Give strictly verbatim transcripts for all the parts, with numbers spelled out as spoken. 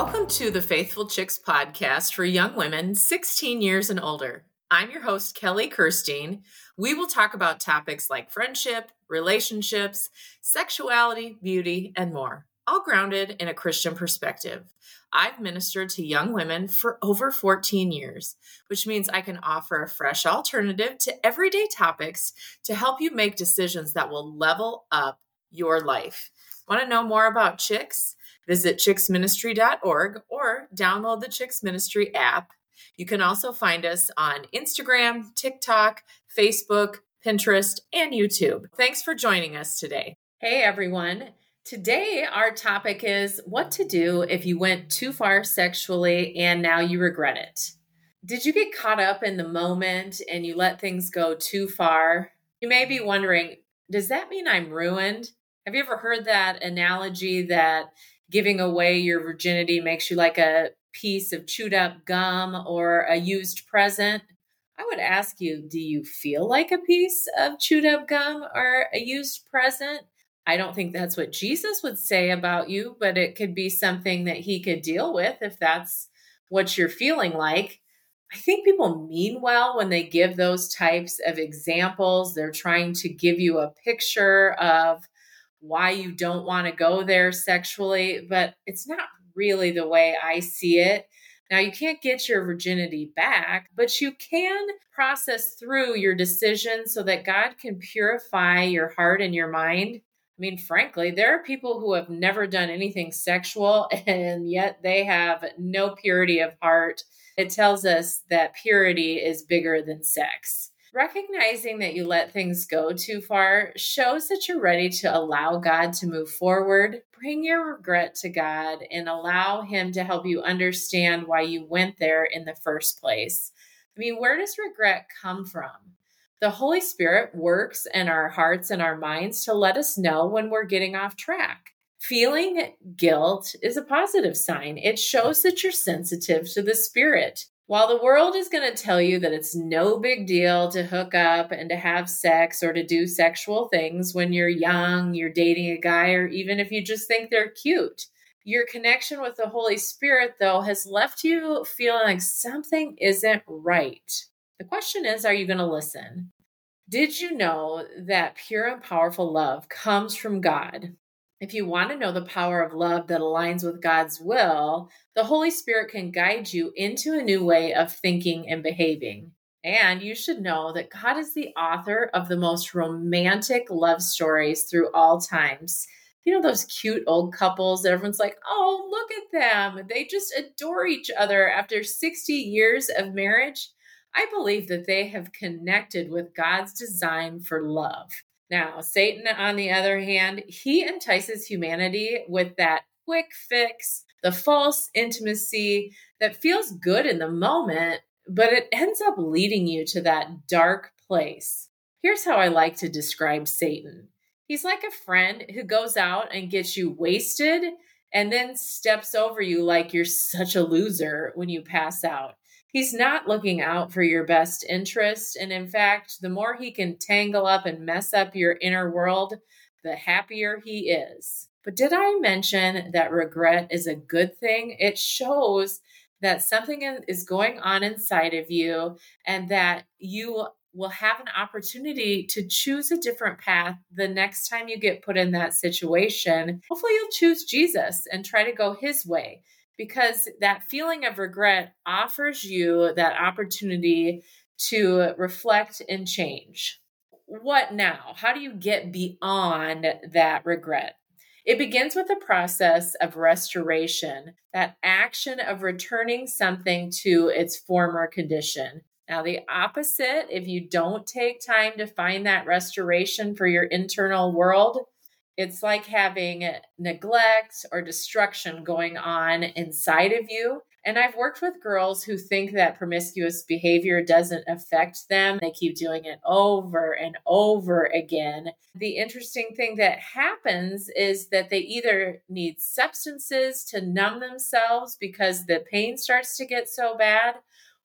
Welcome to the Faithful Chicks podcast for young women sixteen years and older. I'm your host, Kelly Kirstein. We will talk about topics like friendship, relationships, sexuality, beauty, and more, all grounded in a Christian perspective. I've ministered to young women for over fourteen years, which means I can offer a fresh alternative to everyday topics to help you make decisions that will level up your life. Want to know more about Chicks? Visit chicks ministry dot org or download the Chicks Ministry app. You can also find us on Instagram, TikTok, Facebook, Pinterest, and YouTube. Thanks for joining us today. Hey, everyone. Today, our topic is what to do if you went too far sexually and now you regret it. Did you get caught up in the moment and you let things go too far? You may be wondering, does that mean I'm ruined? Have you ever heard that analogy that giving away your virginity makes you like a piece of chewed up gum or a used present? I would ask you, do you feel like a piece of chewed up gum or a used present? I don't think that's what Jesus would say about you, but it could be something that he could deal with if that's what you're feeling like. I think people mean well when they give those types of examples. They're trying to give you a picture of why you don't want to go there sexually, but it's not really the way I see it. Now, you can't get your virginity back, but you can process through your decision so that God can purify your heart and your mind. I mean, frankly, there are people who have never done anything sexual, and yet they have no purity of heart. It tells us that purity is bigger than sex. Recognizing that you let things go too far shows that you're ready to allow God to move forward. Bring your regret to God and allow him to help you understand why you went there in the first place. I mean, where does regret come from? The Holy Spirit works in our hearts and our minds to let us know when we're getting off track. Feeling guilt is a positive sign. It shows that you're sensitive to the Spirit. While the world is going to tell you that it's no big deal to hook up and to have sex or to do sexual things when you're young, you're dating a guy, or even if you just think they're cute, your connection with the Holy Spirit, though, has left you feeling like something isn't right. The question is, are you going to listen? Did you know that pure and powerful love comes from God? If you want to know the power of love that aligns with God's will, the Holy Spirit can guide you into a new way of thinking and behaving. And you should know that God is the author of the most romantic love stories through all times. You know, those cute old couples that everyone's like, oh, look at them. They just adore each other after sixty years of marriage. I believe that they have connected with God's design for love. Now, Satan, on the other hand, he entices humanity with that quick fix, the false intimacy that feels good in the moment, but it ends up leading you to that dark place. Here's how I like to describe Satan. He's like a friend who goes out and gets you wasted and then steps over you like you're such a loser when you pass out. He's not looking out for your best interest. And in fact, the more he can tangle up and mess up your inner world, the happier he is. But did I mention that regret is a good thing? It shows that something is going on inside of you and that you will have an opportunity to choose a different path the next time you get put in that situation. Hopefully you'll choose Jesus and try to go his way, because that feeling of regret offers you that opportunity to reflect and change. What now? How do you get beyond that regret? It begins with a process of restoration, that action of returning something to its former condition. Now, the opposite, if you don't take time to find that restoration for your internal world, it's like having neglect or destruction going on inside of you. And I've worked with girls who think that promiscuous behavior doesn't affect them. They keep doing it over and over again. The interesting thing that happens is that they either need substances to numb themselves because the pain starts to get so bad,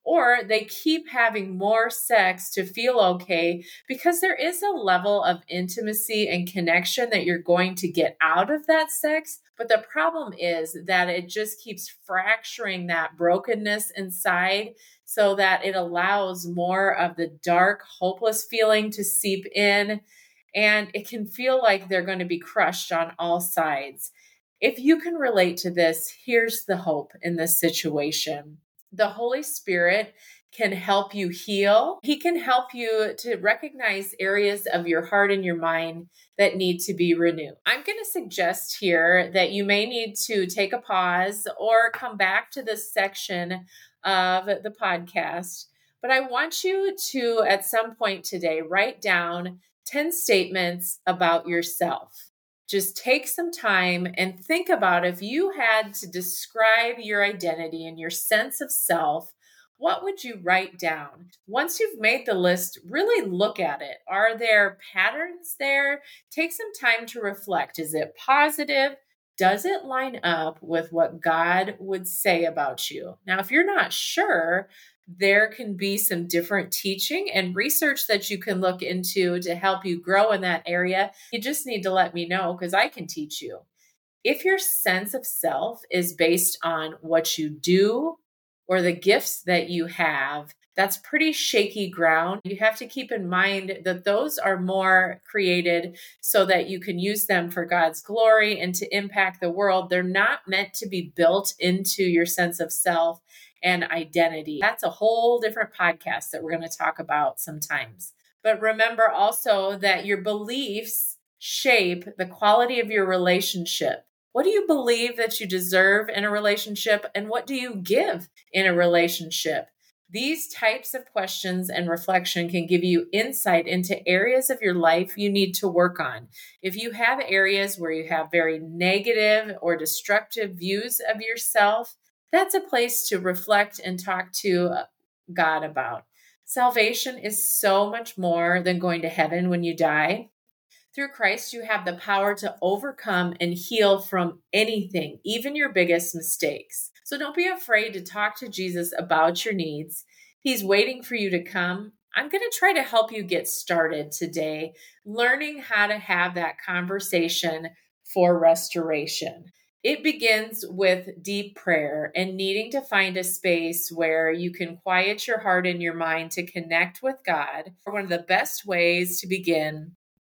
or they keep having more sex to feel okay, because there is a level of intimacy and connection that you're going to get out of that sex. But the problem is that it just keeps fracturing that brokenness inside, so that it allows more of the dark, hopeless feeling to seep in, and it can feel like they're going to be crushed on all sides. If you can relate to this, here's the hope in this situation. The Holy Spirit can help you heal. He can help you to recognize areas of your heart and your mind that need to be renewed. I'm going to suggest here that you may need to take a pause or come back to this section of the podcast. But I want you to, at some point today, write down ten statements about yourself. Just take some time and think about, if you had to describe your identity and your sense of self, what would you write down? Once you've made the list, really look at it. Are there patterns there? Take some time to reflect. Is it positive? Does it line up with what God would say about you? Now, if you're not sure, there can be some different teaching and research that you can look into to help you grow in that area. You just need to let me know, because I can teach you. If your sense of self is based on what you do or the gifts that you have, that's pretty shaky ground. You have to keep in mind that those are more created so that you can use them for God's glory and to impact the world. They're not meant to be built into your sense of self and identity. That's a whole different podcast that we're going to talk about sometimes. But remember also that your beliefs shape the quality of your relationship. What do you believe that you deserve in a relationship, and what do you give in a relationship? These types of questions and reflection can give you insight into areas of your life you need to work on. If you have areas where you have very negative or destructive views of yourself, that's a place to reflect and talk to God about. Salvation is so much more than going to heaven when you die. Through Christ, you have the power to overcome and heal from anything, even your biggest mistakes. So don't be afraid to talk to Jesus about your needs. He's waiting for you to come. I'm going to try to help you get started today, learning how to have that conversation for restoration. It begins with deep prayer and needing to find a space where you can quiet your heart and your mind to connect with God. One of the best ways to begin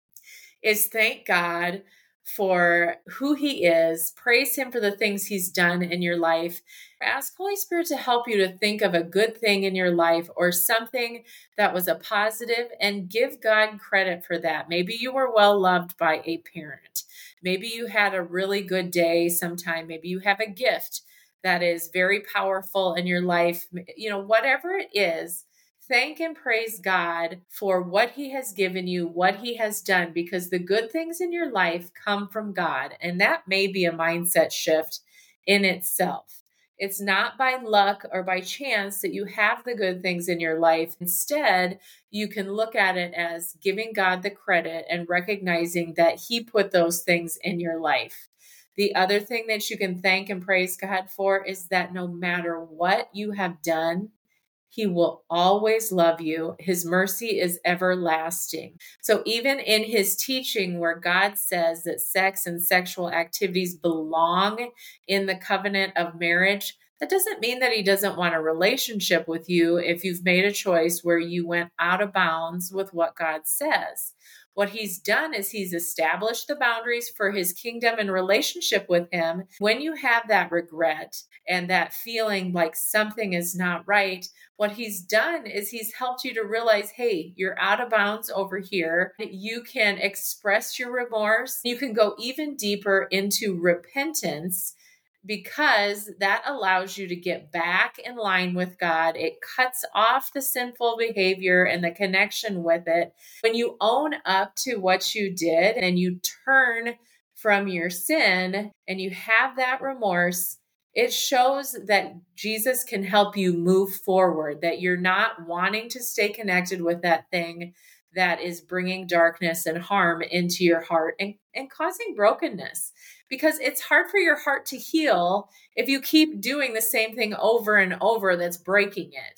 is thank God for who He is, praise Him for the things He's done in your life. Ask Holy Spirit to help you to think of a good thing in your life or something that was a positive, and give God credit for that. Maybe you were well loved by a parent. Maybe you had a really good day sometime. Maybe you have a gift that is very powerful in your life. You know, whatever it is, thank and praise God for what He has given you, what He has done, because the good things in your life come from God. And that may be a mindset shift in itself. It's not by luck or by chance that you have the good things in your life. Instead, you can look at it as giving God the credit and recognizing that He put those things in your life. The other thing that you can thank and praise God for is that no matter what you have done, He will always love you. His mercy is everlasting. So even in His teaching, where God says that sex and sexual activities belong in the covenant of marriage, that doesn't mean that He doesn't want a relationship with you if you've made a choice where you went out of bounds with what God says. What He's done is He's established the boundaries for His kingdom and relationship with Him. When you have that regret and that feeling like something is not right, what He's done is He's helped you to realize, hey, you're out of bounds over here. You can express your remorse. You can go even deeper into repentance, because that allows you to get back in line with God. It cuts off the sinful behavior and the connection with it. When you own up to what you did and you turn from your sin and you have that remorse, it shows that Jesus can help you move forward, that you're not wanting to stay connected with that thing that is bringing darkness and harm into your heart and, and causing brokenness. Because it's hard for your heart to heal if you keep doing the same thing over and over that's breaking it.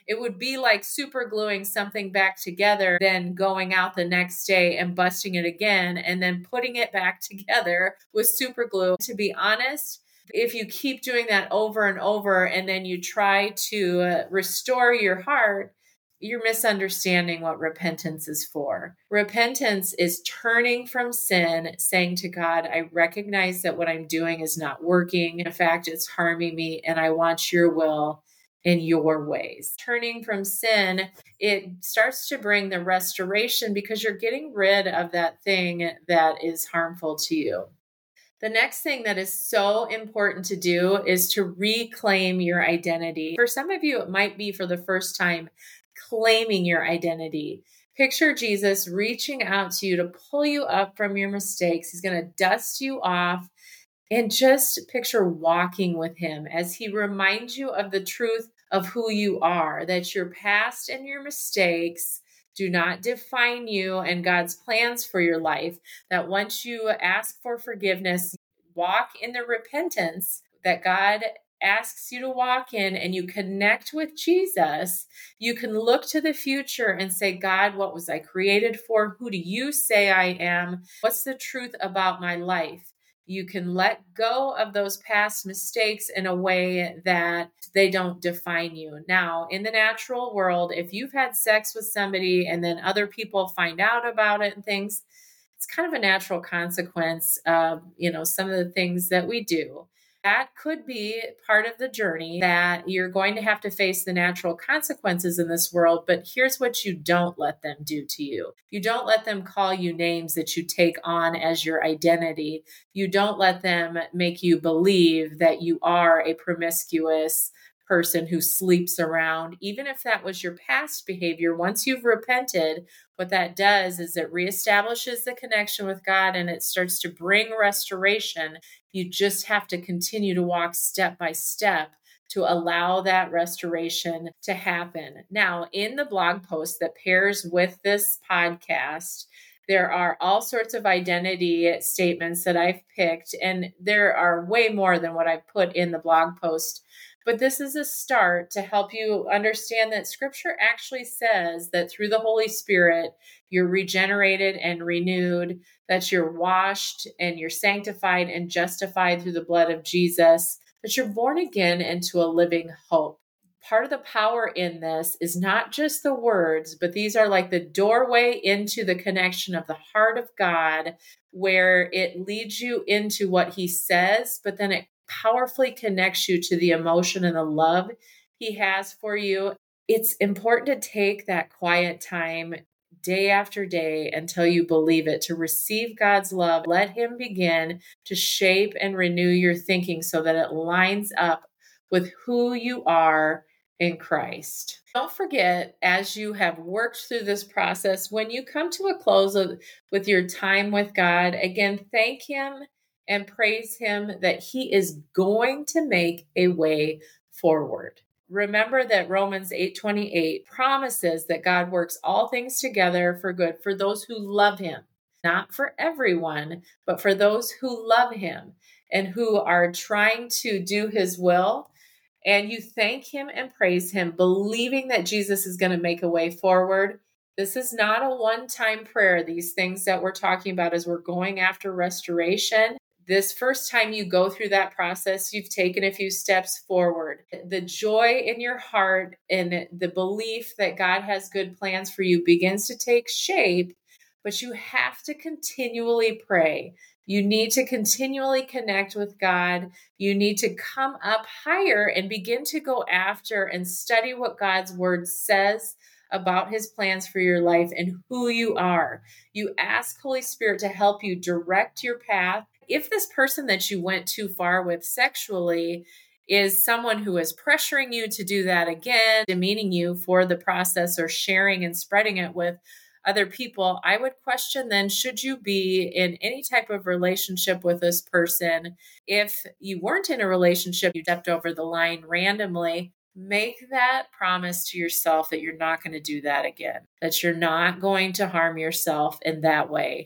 It would be like super gluing something back together, then going out the next day and busting it again, and then putting it back together with super glue. To be honest, if you keep doing that over and over, and then you try to uh, restore your heart, you're misunderstanding what repentance is for. Repentance is turning from sin, saying to God, I recognize that what I'm doing is not working. In fact, it's harming me, and I want your will in your ways. Turning from sin, it starts to bring the restoration because you're getting rid of that thing that is harmful to you. The next thing that is so important to do is to reclaim your identity. For some of you, it might be for the first time claiming your identity. Picture Jesus reaching out to you to pull you up from your mistakes. He's going to dust you off, and just picture walking with him as he reminds you of the truth of who you are, that your past and your mistakes do not define you and God's plans for your life. That once you ask for forgiveness, walk in the repentance that God asks you to walk in, and you connect with Jesus, you can look to the future and say, God, what was I created for? Who do you say I am? What's the truth about my life? You can let go of those past mistakes in a way that they don't define you. Now, in the natural world, if you've had sex with somebody and then other people find out about it and things, it's kind of a natural consequence of, you know, some of the things that we do. That could be part of the journey, that you're going to have to face the natural consequences in this world. But here's what you don't let them do to you. You don't let them call you names that you take on as your identity. You don't let them make you believe that you are a promiscuous person who sleeps around. Even if that was your past behavior, once you've repented, what that does is it reestablishes the connection with God, and it starts to bring restoration. You just have to continue to walk step by step to allow that restoration to happen. Now, in the blog post that pairs with this podcast, there are all sorts of identity statements that I've picked, and there are way more than what I've put in the blog post. But this is a start to help you understand that Scripture actually says that through the Holy Spirit, you're regenerated and renewed, that you're washed and you're sanctified and justified through the blood of Jesus, that you're born again into a living hope. Part of the power in this is not just the words, but these are like the doorway into the connection of the heart of God, where it leads you into what he says, but then it powerfully connects you to the emotion and the love he has for you. It's important to take that quiet time day after day until you believe it, to receive God's love. Let him begin to shape and renew your thinking so that it lines up with who you are in Christ. Don't forget, as you have worked through this process, when you come to a close of, with your time with God, again, thank him and praise him that he is going to make a way forward. Remember that Romans eight twenty-eight promises that God works all things together for good for those who love him. Not for everyone, but for those who love him and who are trying to do his will. And you thank him and praise him, believing that Jesus is going to make a way forward. This is not a one-time prayer. These things that we're talking about as we're going after restoration, this first time you go through that process, you've taken a few steps forward. The joy in your heart and the belief that God has good plans for you begins to take shape, but you have to continually pray. You need to continually connect with God. You need to come up higher and begin to go after and study what God's word says about his plans for your life and who you are. You ask Holy Spirit to help you direct your path. If this person that you went too far with sexually is someone who is pressuring you to do that again, demeaning you for the process or sharing and spreading it with other people, I would question then, should you be in any type of relationship with this person? If you weren't in a relationship, you stepped over the line randomly, make that promise to yourself that you're not going to do that again, that you're not going to harm yourself in that way.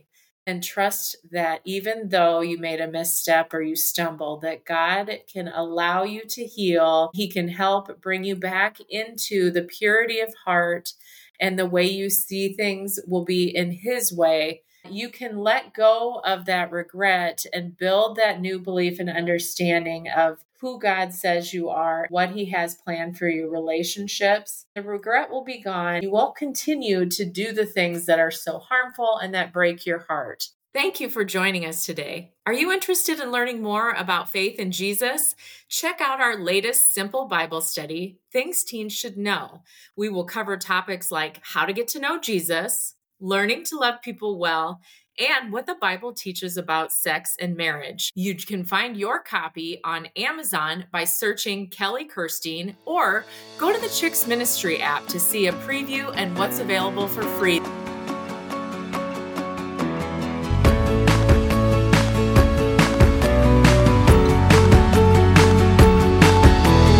and trust that even though you made a misstep or you stumble, that God can allow you to heal. He can help bring you back into the purity of heart, and the way you see things will be in His way. You can let go of that regret and build that new belief and understanding of who God says you are, what He has planned for your relationships. The regret will be gone. You won't continue to do the things that are so harmful and that break your heart. Thank you for joining us today. Are you interested in learning more about faith in Jesus? Check out our latest simple Bible study, Things Teens Should Know. We will cover topics like how to get to know Jesus, learning to love people well, and what the Bible teaches about sex and marriage. You can find your copy on Amazon by searching Kelly Kirstein, or go to the Chicks Ministry app to see a preview and what's available for free.